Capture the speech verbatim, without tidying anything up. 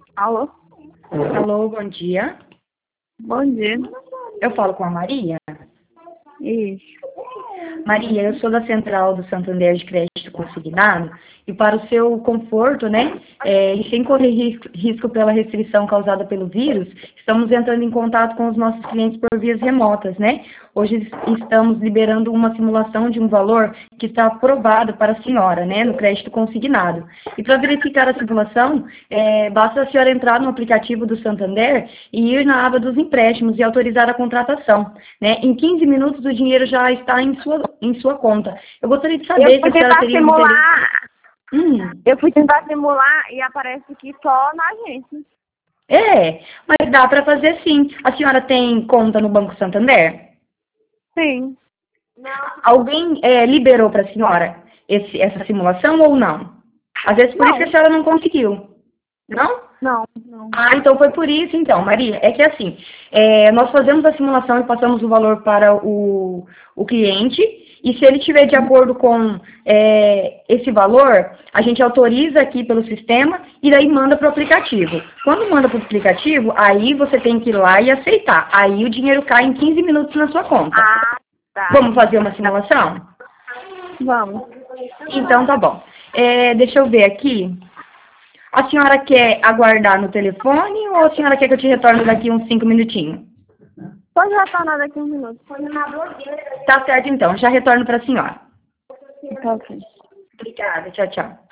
Alô? Alô, bom dia. Bom dia. Eu falo com a Maria. Isso. Maria, eu sou da Central do Santander de Crédito Consignado e para o seu conforto, né, é, e sem correr risco, risco pela restrição causada pelo vírus, estamos entrando em contato com os nossos clientes por vias remotas, né? Hoje estamos liberando uma simulação de um valor que está aprovado para a senhora, né, no crédito consignado. E para verificar a simulação, é, basta a senhora entrar no aplicativo do Santander e ir na aba dos empréstimos e autorizar a contratação, né? Em quinze minutos o dinheiro já está em sua, em sua conta. Eu gostaria de Eu saber se fui a senhora tentar teria um interesse. simular. Hum, Eu fui tentar simular e aparece que só na agência. é, mas dá para fazer sim. A senhora tem conta no Banco Santander? Sim. Alguém é, liberou para a senhora esse, essa simulação ou não? Às vezes por isso que a Não. senhora não conseguiu. Não? Não, não. Ah, então foi por isso, então, Maria. É que assim, é, nós fazemos a simulação e passamos o valor para o, o cliente, e se ele tiver de acordo com é, esse valor, a gente autoriza aqui pelo sistema e daí manda para o aplicativo. Quando manda para o aplicativo, aí você tem que ir lá e aceitar. Aí o dinheiro cai em quinze minutos na sua conta. Ah, tá. Vamos fazer uma simulação? Vamos. Então tá bom. É, deixa eu ver aqui. A senhora quer aguardar no telefone ou a senhora quer que eu te retorne daqui uns cinco minutinhos? Pode retornar daqui um minuto. Tá certo então, já retorno para a senhora. Tá ok. Obrigada, tchau, tchau.